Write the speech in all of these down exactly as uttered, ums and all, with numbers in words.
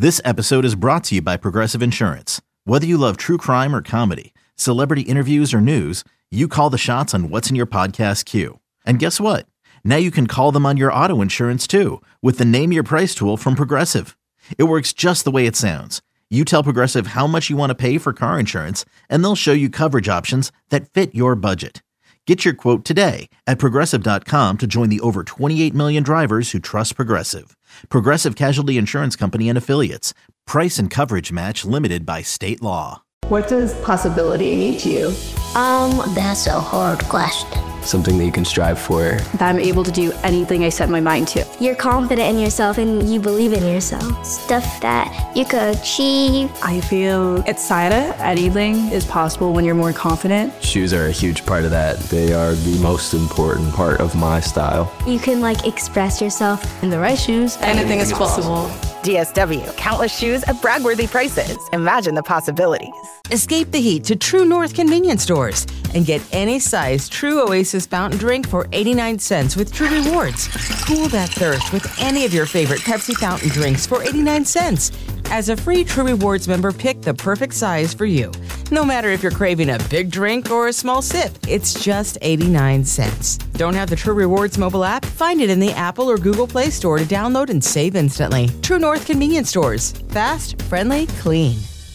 This episode is brought to you by Progressive Insurance. Whether you love true crime or comedy, celebrity interviews or news, you call the shots on what's in your podcast queue. And guess what? Now you can call them on your auto insurance too with the Name Your Price tool from Progressive. It works just the way it sounds. You tell Progressive how much you want to pay for car insurance, and they'll show you coverage options that fit your budget. Get your quote today at Progressive dot com to join the over twenty-eight million drivers who trust Progressive. Progressive Casualty Insurance Company and Affiliates. Price and coverage match limited by state law. What does possibility mean to you? Um, that's a hard question. Something that you can strive for. That I'm able to do anything I set my mind to. You're confident in yourself and you believe in yourself. Stuff that you could achieve. I feel excited. Anything is possible when you're more confident. Shoes are a huge part of that. They are the most important part of my style. You can like express yourself. In the right shoes, anything is possible. D S W, countless shoes at brag-worthy prices. Imagine the possibilities. Escape the heat to True North convenience stores and get any size True Oasis fountain drink for eighty-nine cents with True Rewards. Cool that thirst with any of your favorite Pepsi fountain drinks for eighty-nine cents. As a free True Rewards member, pick the perfect size for you. No matter if you're craving a big drink or a small sip, it's just eighty-nine cents. Don't have the True Rewards mobile app? Find it in the Apple or Google Play Store to download and save instantly. True North convenience stores. Fast, friendly, clean.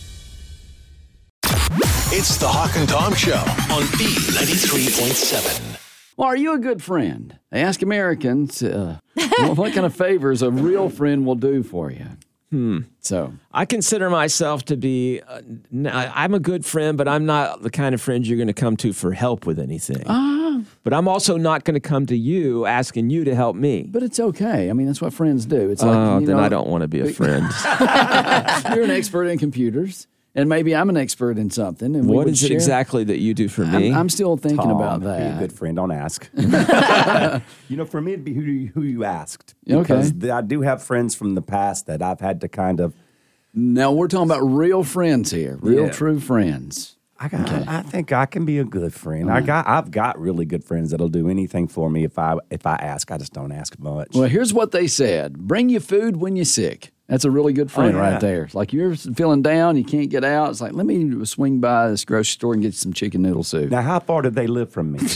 It's the Hawk and Tom Show on B ninety-three point seven. Well, are you a good friend? Ask Americans uh, what kind of favors a real friend will do for you. Hmm. So I consider myself to be, uh, I'm a good friend, but I'm not the kind of friend you're going to come to for help with anything. Ah. But I'm also not going to come to you asking you to help me. But it's okay. I mean, that's what friends do. It's oh, like, you then know, I don't want to be a friend. You're an expert in computers. And maybe I'm an expert in something. And what we is share. it exactly that you do for me? I'm, I'm still thinking Tom, about that. Be a good friend. Don't ask. You know, for me, it'd be who you, who you asked. Okay. Because I do have friends from the past that I've had to kind of. Now, we're talking about real friends here. Real, Yeah. true friends. I got. Okay. I think I can be a good friend. All I right. got. I've got really good friends that'll do anything for me if I if I ask. I just don't ask much. Well, here's what they said. Bring you food when you're sick. That's a really good friend Oh, yeah. right there. Like you're feeling down, you can't get out. It's like, let me swing by this grocery store and get some chicken noodle soup. Now, how far did they live from me?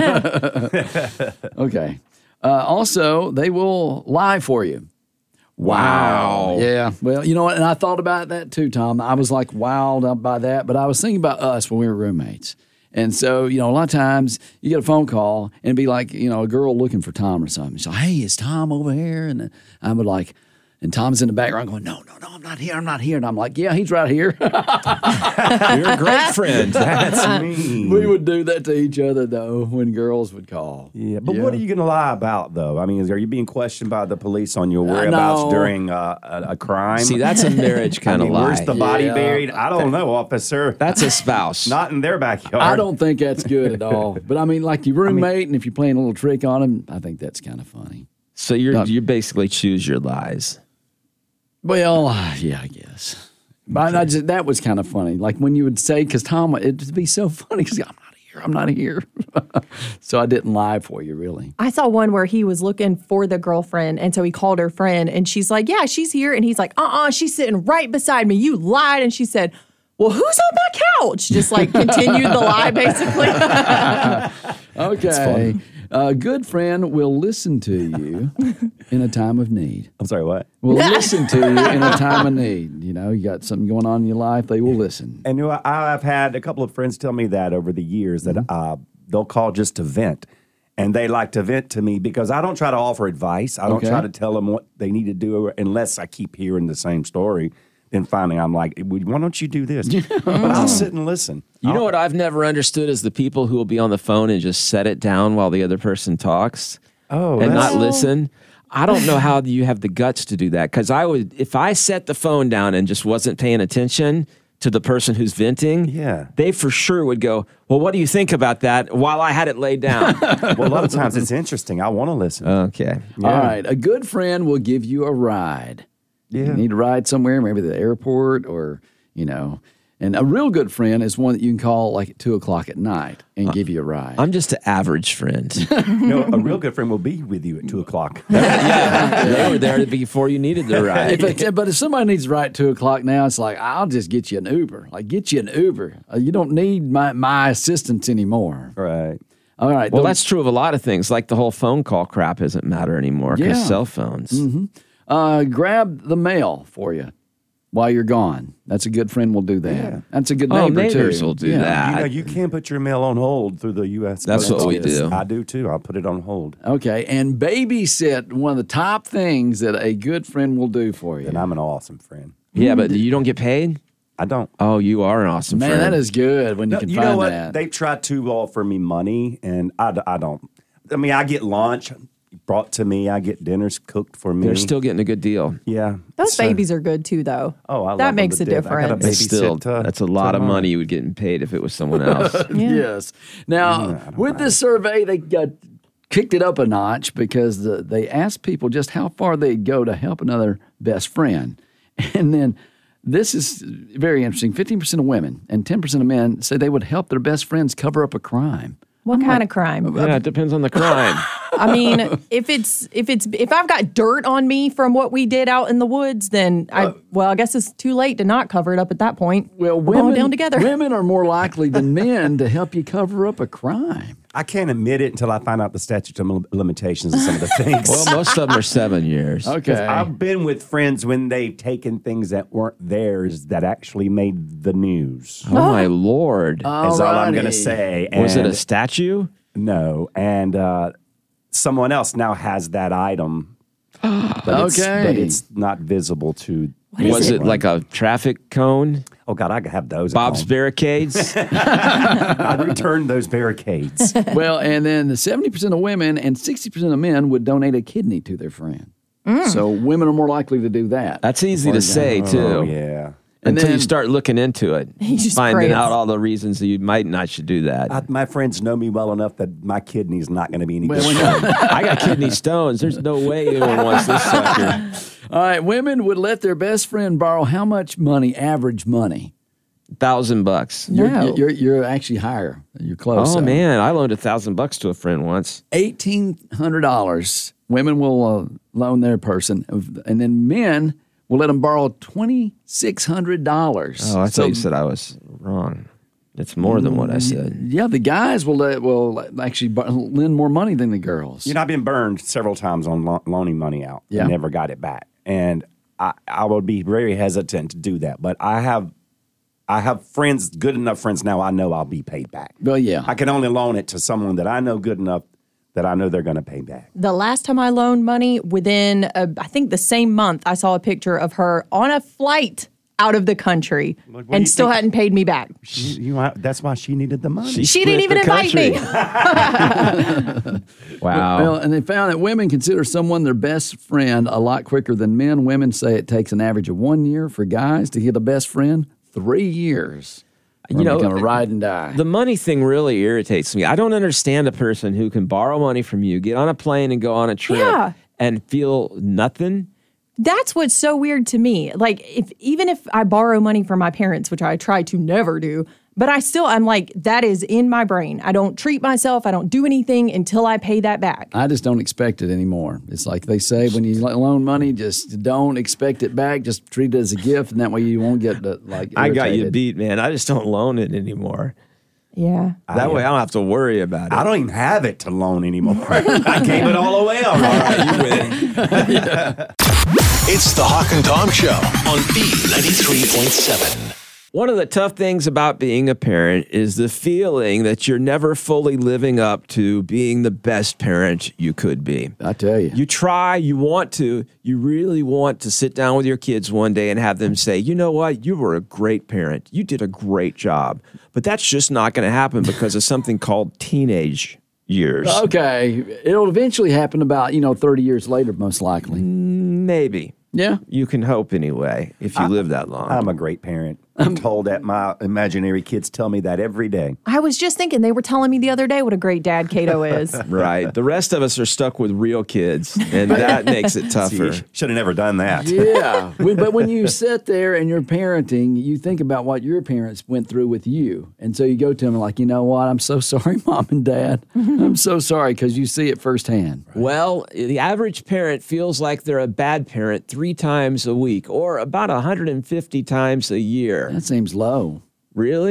Okay. Uh, also, they will lie for you. Wow. Yeah. Well, you know what? And I thought about that too, Tom. I was like wowed up by that, but I was thinking about us when we were roommates. And so, you know, a lot of times you get a phone call and it'd be like, you know, a girl looking for Tom or something. She's like, hey, is Tom over here? And I would like, and Tom's in the background going, no, no, no, I'm not here. I'm not here. And I'm like, yeah, he's right here. You're a great friend. That's me. We would do that to each other, though, when girls would call. Yeah, but Yeah. what are you going to lie about, though? I mean, are you being questioned by the police on your whereabouts no. during uh, a, a crime? See, that's a marriage kind I mean, of lie. where's the body Yeah. buried? I don't know, officer. That's a spouse. Not in their backyard. I don't think that's good at all. But I mean, like your roommate, and if you're playing a little trick on him, I think that's kind of funny. So you're No. you basically choose your lies. Well, uh, yeah, I guess. But I just, that was kind of funny. Like when you would say, because Tom, it'd be so funny because I'm not here. I'm not here. So I didn't lie for you, really. I saw one where he was looking for the girlfriend, and so he called her friend, and she's like, yeah, she's here. And he's like, uh-uh, she's sitting right beside me. You lied. And she said, well, who's on my couch? Just like continued the lie, basically. Okay. A good friend will listen to you in a time of need. I'm sorry, what? Will listen to you in a time of need. You know, you got something going on in your life, they will listen. And you know, I- I've had a couple of friends tell me that over the years that uh, they'll call just to vent. And they like to vent to me because I don't try to offer advice. I don't Okay. try to tell them what they need to do unless I keep hearing the same story. Then finally I'm like, why don't you do this? But I'll sit and listen. You I'll, know what I've never understood is the people who will be on the phone and just set it down while the other person talks Oh, and that's- not listen. I don't know how you have the guts to do that because I would, if I set the phone down and just wasn't paying attention to the person who's venting, Yeah. they for sure would go, well, what do you think about that while I had it laid down? Well, a lot of times it's interesting. I want to listen. Okay. All right. A good friend will give you a ride. Yeah. You need to ride somewhere, maybe the airport or, you know, And a real good friend is one that you can call like at two o'clock at night and uh, give you a ride. I'm just an average friend. No, a real good friend will be with you at two o'clock. Yeah, they were there before you needed the ride. If it's, but if somebody needs a ride at two o'clock now, it's like, I'll just get you an Uber. Like, get you an Uber. Uh, you don't need my, my assistance anymore. Right. All right. Well, that's true of a lot of things. Like the whole phone call crap doesn't matter anymore because yeah. cell phones. Mm-hmm. Uh, grab the mail for you while you're gone. That's a good friend will do that. Yeah. That's a good neighbor, oh, neighbors too. will do yeah. that. You know, you can put your mail on hold through the U S That's what we do. I do, too. I'll put it on hold. Okay, and babysit, one of the top things that a good friend will do for you. And I'm an awesome friend. Yeah, but you don't get paid? I don't. Oh, you are an awesome Man, friend. that is good when you no, can you find know what? that. They try to offer me money, and I, I don't. I mean, I get lunch brought to me. I get dinners cooked for me. They're still getting a good deal. Yeah. Those so, babies are good too, though. Oh, I love that makes a them to death. I got a difference. It's still, babysit to- that's a lot to of mine. money you would get paid if it was someone else. Yeah. Yes. Now, Yeah, I don't with mind. this survey, they got kicked it up a notch because the, they asked people just how far they'd go to help another best friend. And then this is very interesting. fifteen percent of women and ten percent of men say they would help their best friends cover up a crime. What kind of crime? Yeah, it depends on the crime. I mean, if it's if it's if I've got dirt on me from what we did out in the woods, then I well, I guess it's too late to not cover it up at that point. Well, We're women, going down together. Women are more likely than men to help you cover up a crime. I can't admit it until I find out the statute of limitations of some of the things. Well, most of them are seven years. Okay. I've been with friends when they've taken things that weren't theirs that actually made the news. Oh, my Lord. Is all I'm going to Alrighty. say. Was it And- a statue? No, and uh, someone else now has that item, but, it's, Okay. but it's not visible to. Was it like a traffic cone? Oh God, I have those. at Bob's home. barricades? I returned those barricades. Well, and then the seventy percent of women and sixty percent of men would donate a kidney to their friend. So women are more likely to do that. That's easy to say, too. Oh yeah. And Until then- you start looking into it, He just finding prays. out all the reasons that you might not should do that. I, my friends know me well enough that my kidney's not going to be any Well, good. when for you- me. I got kidney stones. There's no way anyone wants this sucker. All right, women would let their best friend borrow how much money, average money? Thousand bucks. You're, No. you're, you're actually higher. You're close. Oh though. man, I loaned a thousand bucks to a friend once. eighteen hundred dollars. Women will uh, loan their person, and then men will let them borrow twenty-six hundred dollars. Oh, I thought you said I was wrong. It's more than what I said. Yeah, the guys will let, will actually bar- lend more money than the girls. You know, I've been burned several times on lo- loaning money out Yeah. and never got it back. And I, I would be very hesitant to do that. But I have I have friends, good enough friends now, I know I'll be paid back. Well, yeah. I can only loan it to someone that I know good enough that I know they're going to pay back. The last time I loaned money, within uh, I think the same month, I saw a picture of her on a flight out of the country Like, what do and you still think? hadn't paid me back. She, you know, that's why she needed the money. She She didn't split even the invite country. me. Wow. Well, and they found that women consider someone their best friend a lot quicker than men. Women say it takes an average of one year for guys to get a best friend, three years. You know, going to ride and die. The money thing really irritates me. I don't understand a person who can borrow money from you, get on a plane and go on a trip Yeah. and feel nothing. That's what's so weird to me. Like, if even if I borrow money from my parents, which I try to never do, but I still, I'm like, that is in my brain. I don't treat myself. I don't do anything until I pay that back. I just don't expect it anymore. It's like they say when you loan money, just don't expect it back. Just treat it as a gift, and that way you won't get uh, like. I got you irritated. beat, man. I just don't loan it anymore. Yeah. That way I don't have to worry about it. I don't even have it to loan anymore. I gave it all away already. You win. It's the Hawk and Tom Show on B ninety-three point seven. One of the tough things about being a parent is the feeling that you're never fully living up to being the best parent you could be. I tell you. You try, you want to, you really want to sit down with your kids one day and have them say, you know what, you were a great parent. You did a great job. But that's just not going to happen because of something called teenage years. Okay, it'll eventually happen about you know thirty years later, most likely. Maybe. Yeah. You can hope anyway, if you live that long. I'm a great parent. I'm told that my imaginary kids tell me that every day. I was just thinking, they were telling me the other day what a great dad Cato is. Right. The rest of us are stuck with real kids, and that makes it tougher. Should have never done that. Yeah. When, but when you sit there and you're parenting, you think about what your parents went through with you. And so you go to them like, you know what? I'm so sorry, Mom and Dad. I'm so sorry, because you see it firsthand. Right? Well, the average parent feels like they're a bad parent three times a week or about one hundred fifty times a year. That seems low. Really?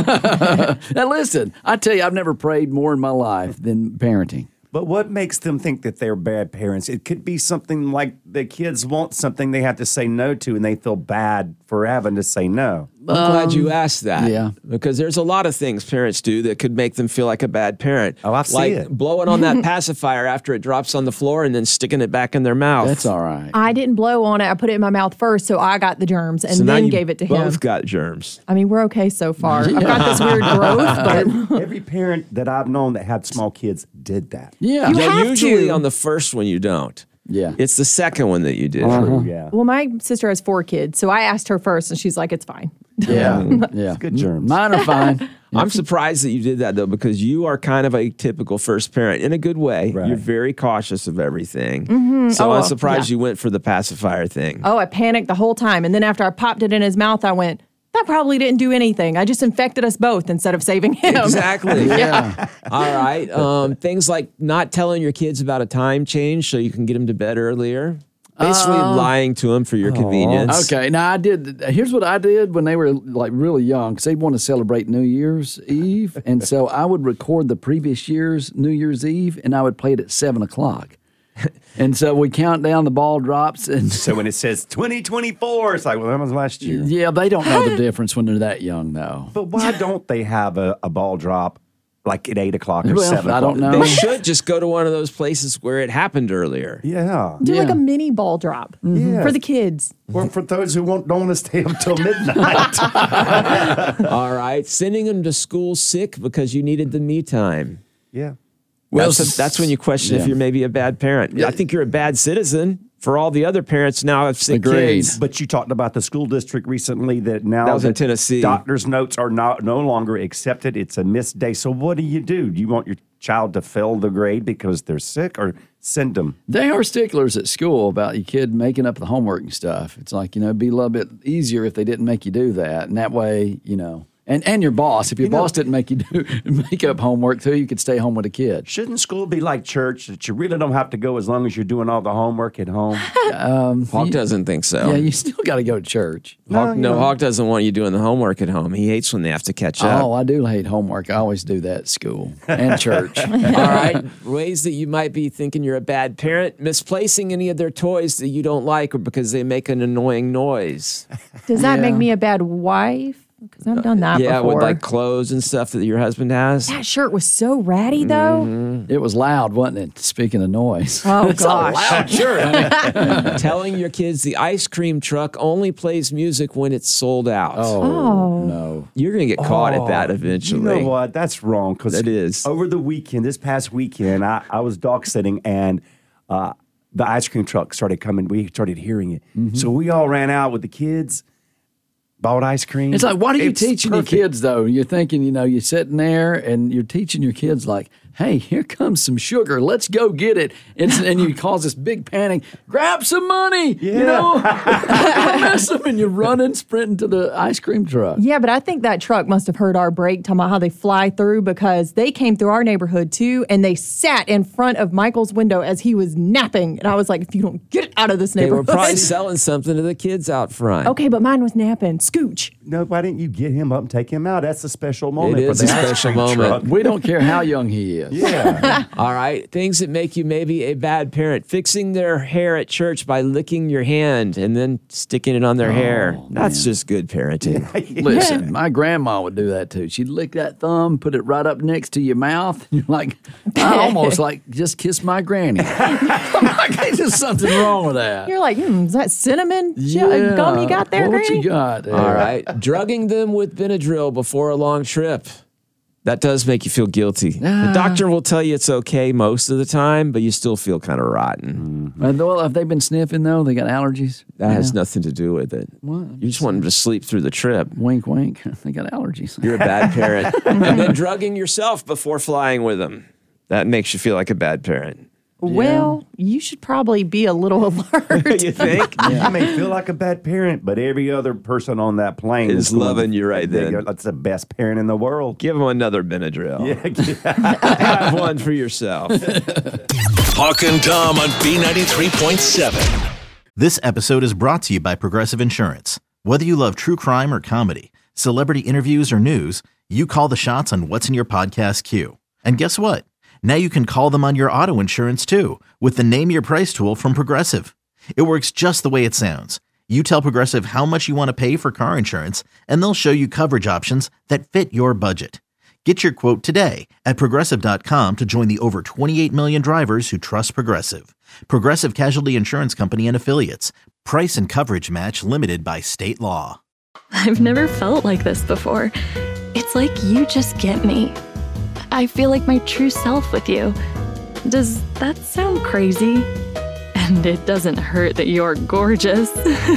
Now, listen, I tell you, I've never prayed more in my life than parenting. But what makes them think that they're bad parents? It could be something like the kids want something they have to say no to, and they feel bad for having to say no. I'm um, glad you asked that. Yeah. Because there's a lot of things parents do that could make them feel like a bad parent. Oh, I've like seen it. blowing on that pacifier after it drops on the floor and then sticking it back in their mouth. That's all right. I didn't blow on it. I put it in my mouth first, so I got the germs and so now then you gave it to both him. Both got germs. I mean, we're okay so far. Yeah. I've got this weird growth, but every, every parent that I've known that had small kids did that. Yeah. You well, have usually to. on the first one you don't. Yeah. It's the second one that you did. Uh-huh. Yeah. Well, my sister has four kids, so I asked her first, and she's like, it's fine. Yeah. Yeah. It's good germs. Mine are fine. I'm surprised that you did that, though, because you are kind of a typical first parent in a good way. Right. You're very cautious of everything. Mm-hmm. So Oh, I'm well, surprised yeah. you went for the pacifier thing. Oh, I panicked the whole time. And then after I popped it in his mouth, I went, that probably didn't do anything. I just infected us both instead of saving him. Exactly. Yeah. All right. Um, things like not telling your kids about a time change so you can get them to bed earlier. Basically Uh, lying to them for your convenience. Okay, now I did. Here's what I did when they were like really young, because they want to celebrate New Year's Eve, and so I would record the previous year's New Year's Eve, and I would play it at seven o'clock. And so we count down, the ball drops, and So when it says twenty twenty-four, it's like, well, that was last year. yeah, they don't know the difference when they're that young, though. But why don't they have a, a ball drop like at eight o'clock or Well, seven I o'clock? don't know. They should just go to one of those places where it happened earlier. Yeah. Do like Yeah. a mini ball drop Yes. for the kids. Or for those who won't, don't want to stay up till midnight. All right. Sending them to school sick because you needed the me time. Yeah. Well, That's, a- that's when you question yeah. if you're maybe a bad parent. I think you're a bad citizen for all the other parents now have sick Agreed. kids. But you talked about the school district recently that now That was in that Tennessee. doctor's notes are not no longer accepted. It's a missed day. So what do you do? Do you want your child to fail the grade because they're sick, or send them? They are sticklers at school about your kid making up the homework and stuff. It's like, you know, it'd be a little bit easier if they didn't make you do that. And that way, you know, and, and your boss, if your You know- boss didn't make you do make up homework too, you could stay home with the kid. Shouldn't school be like church, that you really don't have to go as long as you're doing all the homework at home? Hawk doesn't think so. Yeah, you still got to go to church. Hawk, you no, know. Hawk doesn't want you doing the homework at home. He hates when they have to catch up. Oh, I do hate homework. I always do that at school and church. All right. Ways that you might be thinking you're a bad parent: misplacing any of their toys that you don't like or because they make an annoying noise. Does that Yeah. make me a bad wife? Because I've done that yeah, before. with like clothes and stuff that your husband has. That shirt was so ratty, though. Mm-hmm. It was loud, wasn't it? Speaking of noise. Oh, It's a gosh. loud shirt. Telling your kids the ice cream truck only plays music when it's sold out. Oh, Oh. no. You're going to get caught at that Oh, eventually. You know what? That's wrong. Because It is. Over the weekend, this past weekend, I, I was dog sitting and uh, the ice cream truck started coming. We started hearing it. Mm-hmm. So we all ran out with the kids, bought ice cream. It's like, what are you It's teaching perfect. your kids, though? You're thinking, you know, you're sitting there and you're teaching your kids, like, hey, here comes some sugar. Let's go get it. And, and you cause this big panic. Grab some money. You Yeah. know, don't miss them. And you're running, sprinting to the ice cream truck. Yeah, but I think that truck must have heard our brake, talking about how they fly through, because they came through our neighborhood too, and they sat in front of Michael's window as he was napping. And I was like, if you don't get out of this They were neighborhood. probably selling something to the kids out front. Okay, but mine was napping. Scooch. No, why didn't you get him up and take him out? That's a special moment. It is for the a ice special cream moment. truck. We don't care how young he is. Yeah. All right. Things that make you maybe a bad parent. Fixing their hair at church by licking your hand and then sticking it on their hair. That's just good parenting. Listen, my grandma would do that too. She'd lick that thumb, put it right up next to your mouth. You're like, I almost like just kiss my granny. I'm like, there's just something wrong with that. You're like, hmm, is that cinnamon yeah. gum you got there, What Granny? you got there? All right. Drugging them with Benadryl before a long trip. That does make you feel guilty. Ah. The doctor will tell you it's okay most of the time, but you still feel kind of rotten. Uh, well, have they been sniffing, though? They got allergies? That has Yeah. nothing to do with it. What? You just want them to sleep through the trip. Wink, wink. They got allergies. You're a bad parent. And then drugging yourself before flying with them. That makes you feel like a bad parent. Well, you should probably be a little alert. You think? You may feel like a bad parent, but every other person on that plane Is loving you right they then. go, that's the best parent in the world. Give them another Benadryl. Yeah, Have one for yourself. Hawk and Tom on B ninety-three point seven. This episode is brought to you by Progressive Insurance. Whether you love true crime or comedy, celebrity interviews or news, you call the shots on what's in your podcast queue. And guess what? Now you can call them on your auto insurance too with the Name Your Price tool from Progressive. It works just the way it sounds. You tell Progressive how much you want to pay for car insurance, and they'll show you coverage options that fit your budget. Get your quote today at Progressive dot com to join the over twenty-eight million drivers who trust Progressive. Progressive Casualty Insurance Company and Affiliates. Price and coverage match limited by state law. I've never felt like this before. It's like you just get me. I feel like my true self with you. Does that sound crazy? And it doesn't hurt that you're gorgeous.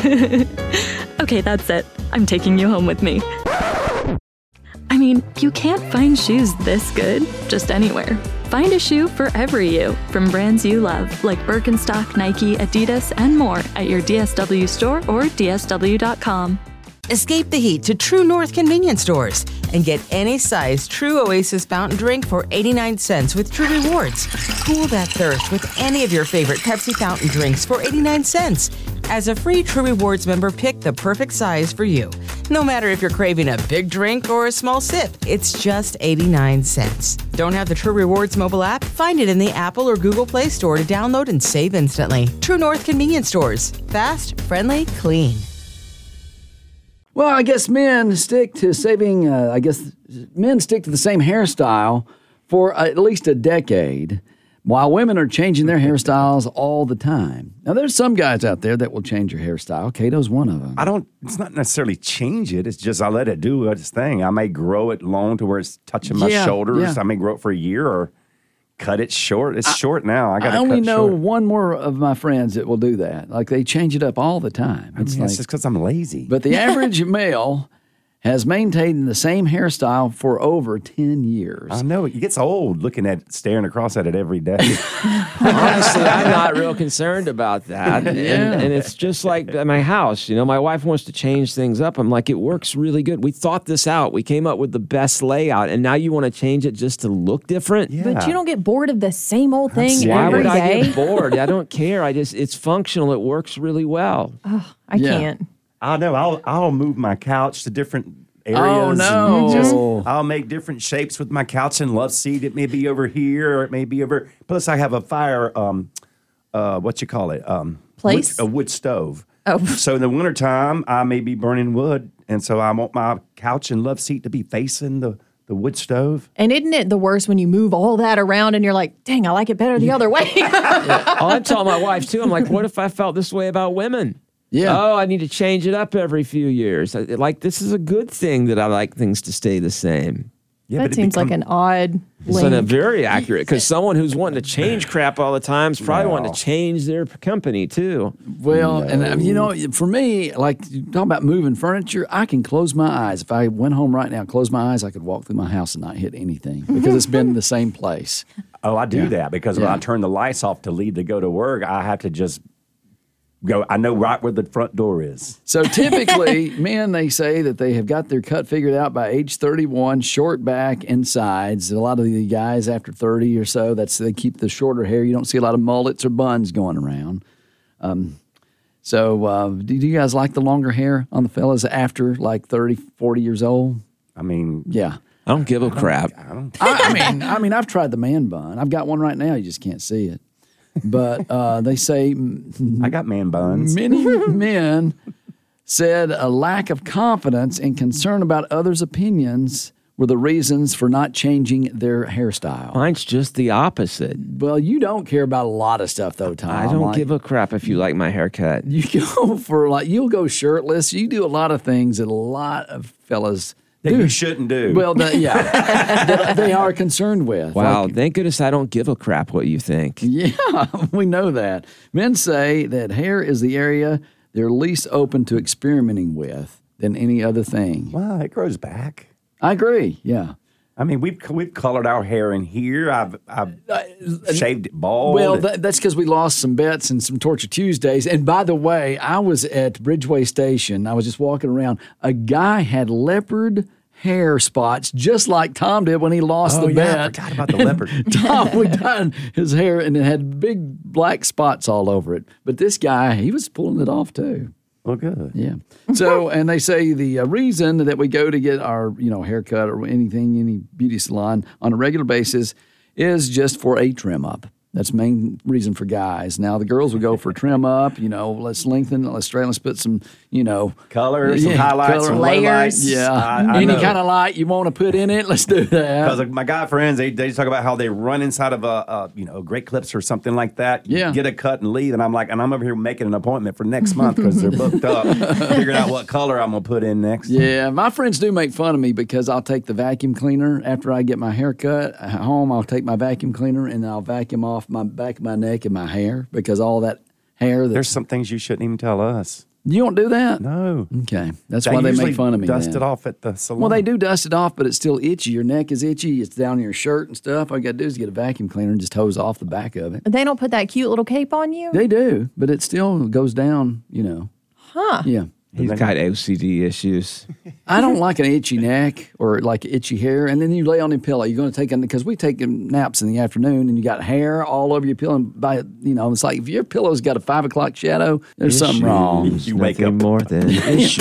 Okay, that's it. I'm taking you home with me. I mean, you can't find shoes this good just anywhere. Find a shoe for every you from brands you love, like Birkenstock, Nike, Adidas, and more at your D S W store or D S W dot com. Escape the heat to True North convenience stores and get any size True Oasis fountain drink for eighty-nine cents with True Rewards. Cool that thirst with any of your favorite Pepsi fountain drinks for eighty-nine cents. As a free True Rewards member, pick the perfect size for you. No matter if you're craving a big drink or a small sip, it's just eighty-nine cents. Don't have the True Rewards mobile app? Find it in the Apple or Google Play Store to download and save instantly. True North convenience stores. Fast, friendly, clean. Well, I guess men stick to saving, uh, I guess men stick to the same hairstyle for at least a decade, while women are changing their hairstyles all the time. Now, there's some guys out there that will change your hairstyle. Kato's one of them. I don't, it's not necessarily change it. It's just I let it do its thing. I may grow it long to where it's touching my Yeah, shoulders. yeah. I may grow it for a year or cut it short. It's I- short now. I got to I only cut know short. one more of my friends that will do that. Like, they change it up all the time. I mean, it's like- just because I'm lazy. But the average male has maintained the same hairstyle for over ten years. I know. It gets old looking at, staring across at it every day. Honestly, I'm not real concerned about that. Yeah. And, and it's just like at my house. You know, my wife wants to change things up. I'm like, it works really good. We thought this out. We came up with the best layout, and now you want to change it just to look different? Yeah. But you don't get bored of the same old thing Why every would I day. get bored? I don't care. I just, it's functional. It works really well. Oh, I Yeah. can't. I know. I'll I'll move my couch to different areas. Oh, no. and just- Mhm. I'll make different shapes with my couch and love seat. It may be over here or it may be over. Plus, I have a fire. Um, uh, what you call it? Um, Place? wood, a wood stove. Oh. So in the wintertime, I may be burning wood, and so I want my couch and love seat to be facing the the wood stove. And isn't it the worst when you move all that around and you're like, dang, I like it better the other way? Oh, I'm telling my wife, too. I'm like, what if I felt this way about women? Yeah. Oh, I need to change it up every few years. I- Like, this is a good thing that I like things to stay the same. Yeah, that but it seems like become- an odd It's link. not very accurate because someone who's wanting to change crap all the time is probably No. wanting to change their company too. Well, and uh, you know, for me, like you talking about moving furniture, I can close my eyes. If I went home right now, close my eyes, I could walk through my house and not hit anything because it's been the same place. Oh, I do Yeah. that because when Yeah. I turn the lights off to leave to go to work, I have to just go. I know right where the front door is. So typically, men, they say that they have got their cut figured out by age thirty-one, short back and sides. A lot of the guys after thirty or so, that's they keep the shorter hair. You don't see a lot of mullets or buns going around. Um, so uh, do you guys like the longer hair on the fellas after like thirty, forty years old? I mean, Yeah. I don't give a crap. I don't. I, I mean, I mean, I've tried the man bun. I've got one right now. You just can't see it. But uh, they say m- I got man buns. many men said a lack of confidence and concern about others' opinions were the reasons for not changing their hairstyle. Mine's just the opposite. Well, you don't care about a lot of stuff, though, Tom. I don't Like, give a crap if you like my haircut. You go for like you'll go shirtless. You do a lot of things that a lot of fellas that you shouldn't do. Well, the, yeah, that they are concerned with. Wow, Like, thank goodness I don't give a crap what you think. yeah, we know that. Men say that hair is the area they're least open to experimenting with than any other thing. Wow, it grows back. I agree. Yeah. I mean, we've we've colored our hair in here. I've I've shaved it bald. Well, that, that's because we lost some bets and some Torture Tuesdays. And by the way, I was at Bridgeway Station. I was just walking around. A guy had leopard hair spots, just like Tom did when he lost oh, the yeah, bet. I forgot about the leopard. Tom we done his hair, and it had big black spots all over it. But this guy, he was pulling it off too. Well, good. Yeah. So, and they say the uh, reason that we go to get our, you know, haircut or anything, any beauty salon on a regular basis is just for a trim up. That's the main reason for guys. Now, the girls will go for trim up, you know, let's lengthen, let's straighten, let's put some, you know. Color, yeah, some highlights, color, some layers. lowlights. Yeah. I, I Any know. kind of light you want to put in it, let's do that. Because my guy friends, they, they talk about how they run inside of a, a you know Great Clips or something like that. Yeah. Get a cut and leave, and I'm like, and I'm over here making an appointment for next month because they're booked up, figuring out what color I'm gonna put in next. Yeah, my friends do make fun of me because I'll take the vacuum cleaner after I get my hair cut. At home, I'll take my vacuum cleaner and I'll vacuum off my back of my neck and my hair because all that hair. That's, There's some things you shouldn't even tell us. You don't do that? No. Okay. That's They why they usually make fun of me. Dust then. it off at the salon. Well, they do dust it off, but it's still itchy. Your neck is itchy. It's down in your shirt and stuff. All you got to do is get a vacuum cleaner and just hose off the back of it. They don't put that cute little cape on you? They do, but it still goes down, you know. Huh. Yeah. He's got O C D issues. I don't like an itchy neck or like itchy hair. And then you lay on your pillow. You're going to take, because we take naps in the afternoon and you got hair all over your pillow. And by, you know, it's like if your pillow's got a five o'clock shadow, there's Issues. something wrong. You wake up more than issues.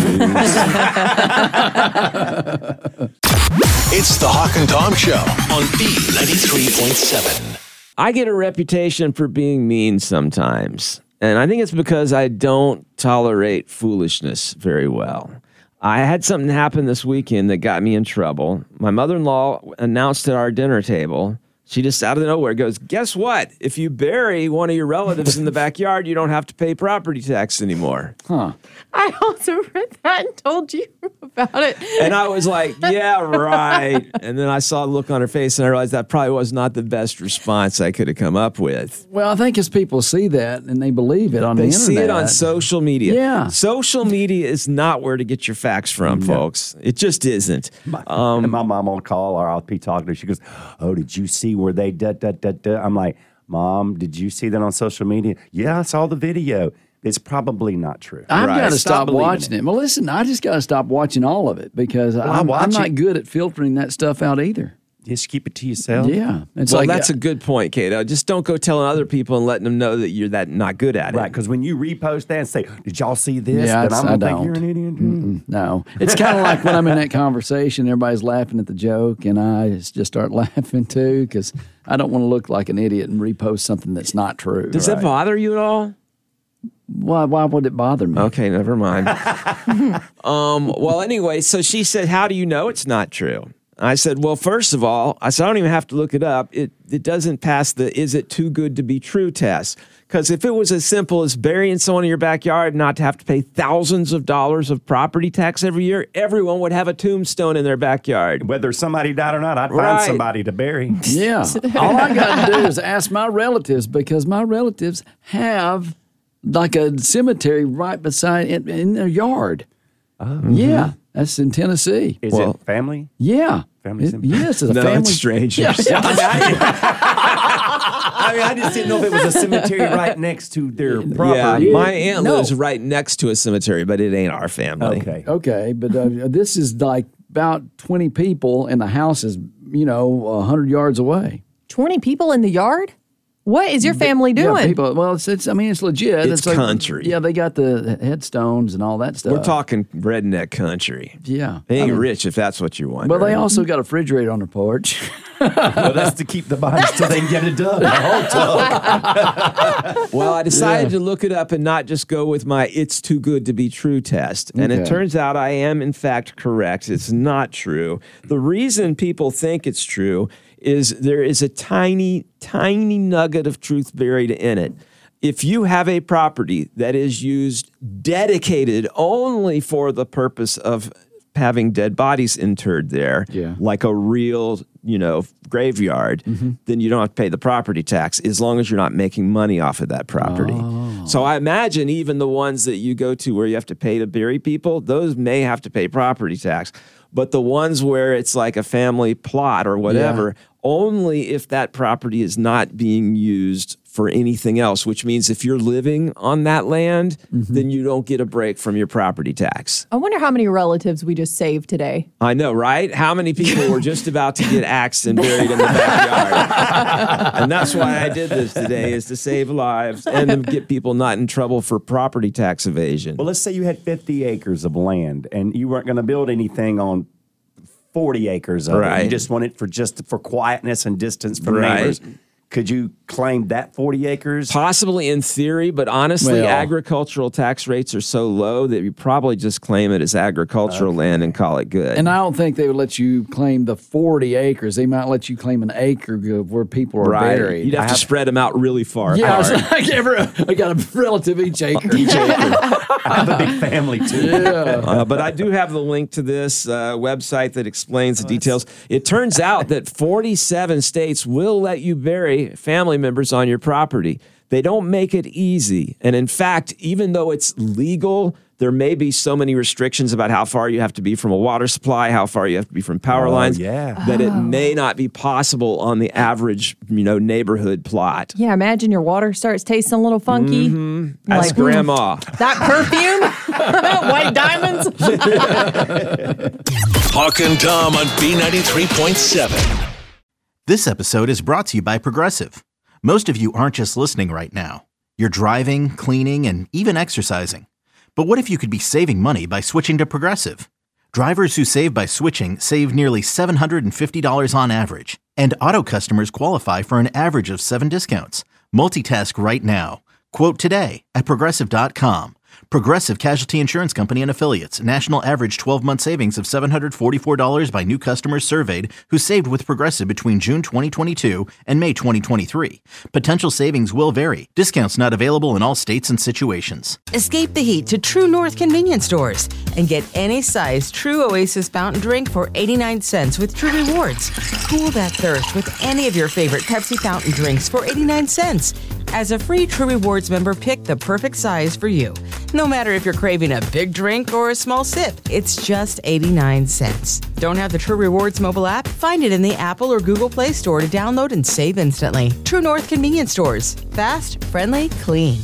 It's the Hawk and Tom Show on B ninety-three point seven. I get a reputation for being mean sometimes. And I think it's because I don't tolerate foolishness very well. I had something happen this weekend that got me in trouble. My mother-in-law announced at our dinner table, she just out of nowhere goes, guess what? If you bury one of your relatives in the backyard, you don't have to pay property tax anymore. Huh. I also read that and told you about it. And I was like, yeah, right. And then I saw a look on her face and I realized that probably was not the best response I could have come up with. Well, I think as people see that and they believe it on They the internet. see it on social media. Yeah. Social media is not where to get your facts from, No. folks. It just isn't. My, Um, and my mom will call or I'll be talking to her. She goes, oh, did you see where they da da da da? I'm like, Mom, did you see that on social media? Yeah, I saw the video. It's probably not true. I've Right. got to stop believing watching it. Well, listen, I just got to stop watching all of it because I I'm, I'm watch not it. good at filtering that stuff out either. Just keep it to yourself. Yeah. It's well, like that's a good point, Kato. Just don't go telling other people and letting them know that you're that not good at it. Right, because when you repost that and say, did y'all see this? Yeah, then it's- I'm I going to think don't. you're an idiot. Mm-mm, no. It's kind of like when I'm in that conversation, everybody's laughing at the joke, and I just start laughing too because I don't want to look like an idiot and repost something that's not true. Does that bother you at all? Why, why would it bother me? Okay, never mind. um, well, anyway, so she said, how do you know it's not true? I said, well, first of all, I said, I don't even have to look it up. It it doesn't pass the is it too good to be true test. Because if it was as simple as burying someone in your backyard not to have to pay thousands of dollars of property tax every year, everyone would have a tombstone in their backyard. Whether somebody died or not, I'd find Right. somebody to bury. Yeah. All I got to do is ask my relatives because my relatives have like a cemetery right beside in, in their yard. Oh. Yeah. That's in Tennessee. Is Well- it family? Yeah. Family It- cemetery? yes, it's a No, family. it's strangers. Yeah. I mean, I just didn't know if it was a cemetery right next to their property. Yeah, my aunt No. lives right next to a cemetery, but it ain't our family. Okay. Okay, but uh, this is like about twenty people, and the house is, you know, one hundred yards away. twenty people in the yard? What is your family Yeah, doing? people. Well, it's, it's. I mean, it's legit. It's like- country. Yeah, they got the headstones and all that stuff. We're talking redneck country. Yeah, They ain't I mean, rich if that's what you want. But they also got a refrigerator on their porch. Well, that's to keep the bodies till they can get it done. The whole tub. Well, I decided to look it up and not just go with my it's too good to be true test. And it Okay. turns out I am, in fact, correct. It's not true. The reason people think it's true is there is a tiny, tiny nugget of truth buried in it. If you have a property that is used dedicated only for the purpose of having dead bodies interred there, Yeah. like a real, you know, graveyard, Mm-hmm. then you don't have to pay the property tax as long as you're not making money off of that property. Oh. So I imagine even the ones that you go to where you have to pay to bury people, those may have to pay property tax. But the ones where it's like a family plot or whatever, only if that property is not being used for anything else, which means if you're living on that land, Mm-hmm. then you don't get a break from your property tax. I wonder how many relatives we just saved today. I know, right? How many people were just about to get axed and buried in the backyard? And that's why I did this today, is to save lives and to get people not in trouble for property tax evasion. Well, let's say you had fifty acres of land and you weren't going to build anything on forty acres of it. Right. You just want it for just for quietness and distance from Right. neighbors. Could you claim that forty acres? Possibly in theory, but honestly, Well- agricultural tax rates are so low that you probably just claim it as agricultural land and call it good. And I don't think they would let you claim the forty acres. They might let you claim an acre of where people are right. buried. You'd have I to spread them out really far Yeah, I, was apart. like, every, I got a relative each acre. Each acre. I have a big family too. Yeah. Uh, but I do have the link to this uh, website that explains the details. It turns out that forty-seven states will let you bury family members on your property. They don't make it easy. And in fact, even though it's legal, there may be so many restrictions about how far you have to be from a water supply, how far you have to be from power Oh, lines, yeah. that it may not be possible on the average, you know, neighborhood plot. Yeah, imagine your water starts tasting a little funky. Mm-hmm. Ask Like, grandma. That perfume? White diamonds? Hawk and Tom on B ninety-three point seven. This episode is brought to you by Progressive. Most of you aren't just listening right now. You're driving, cleaning, and even exercising. But what if you could be saving money by switching to Progressive? Drivers who save by switching save nearly seven hundred fifty dollars on average. And auto customers qualify for an average of seven discounts. Multitask right now. Quote today at Progressive dot com. Progressive Casualty Insurance Company and Affiliates. National average twelve-month savings of seven hundred forty-four dollars by new customers surveyed who saved with Progressive between June twenty twenty-two and May twenty twenty-three. Potential savings will vary. Discounts not available in all states and situations. Escape the heat to True North convenience stores and get any size True Oasis fountain drink for eighty-nine cents with True Rewards. Cool that thirst with any of your favorite Pepsi fountain drinks for eighty-nine cents. As a free True Rewards member, pick the perfect size for you. No matter if you're craving a big drink or a small sip, it's just eighty-nine cents. Don't have the True Rewards mobile app? Find it in the Apple or Google Play Store to download and save instantly. True North convenience stores. Fast, friendly, clean.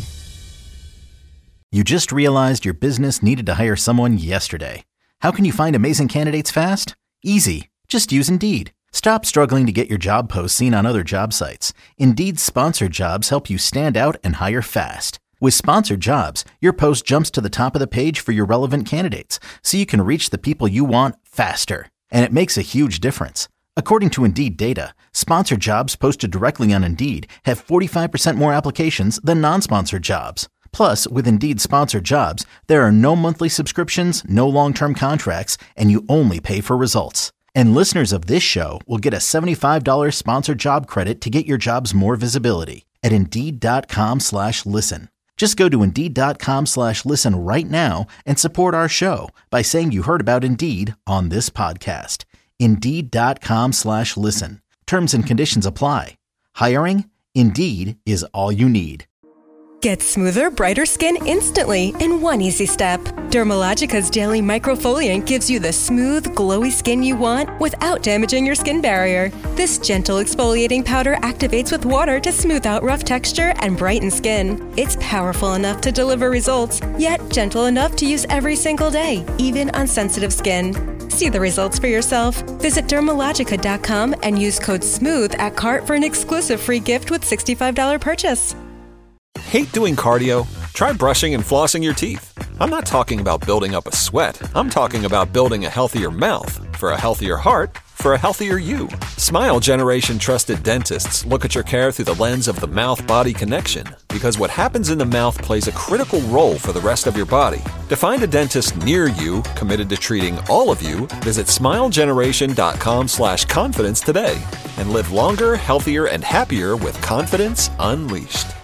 You just realized your business needed to hire someone yesterday. How can you find amazing candidates fast? Easy. Just use Indeed. Stop struggling to get your job posts seen on other job sites. Indeed's sponsored jobs help you stand out and hire fast. With sponsored jobs, your post jumps to the top of the page for your relevant candidates, so you can reach the people you want faster. And it makes a huge difference. According to Indeed data, sponsored jobs posted directly on Indeed have forty-five percent more applications than non-sponsored jobs. Plus, with Indeed sponsored jobs, there are no monthly subscriptions, no long-term contracts, and you only pay for results. And listeners of this show will get a seventy-five dollars sponsored job credit to get your jobs more visibility at Indeed.com slash listen. Just go to Indeed.com slash listen right now and support our show by saying you heard about Indeed on this podcast. Indeed.com slash listen. Terms and conditions apply. Hiring? Indeed is all you need. Get smoother, brighter skin instantly in one easy step. Dermalogica's Daily Microfoliant gives you the smooth, glowy skin you want without damaging your skin barrier. This gentle exfoliating powder activates with water to smooth out rough texture and brighten skin. It's powerful enough to deliver results, yet gentle enough to use every single day, even on sensitive skin. See the results for yourself. Visit Dermalogica dot com and use code SMOOTH at cart for an exclusive free gift with sixty-five dollars purchase. Hate doing cardio? Try brushing and flossing your teeth. I'm not talking about building up a sweat. I'm talking about building a healthier mouth for a healthier heart for a healthier you. Smile Generation trusted dentists look at your care through the lens of the mouth-body connection because what happens in the mouth plays a critical role for the rest of your body. To find a dentist near you committed to treating all of you, visit smilegeneration.com slash confidence today and live longer, healthier, and happier with confidence unleashed.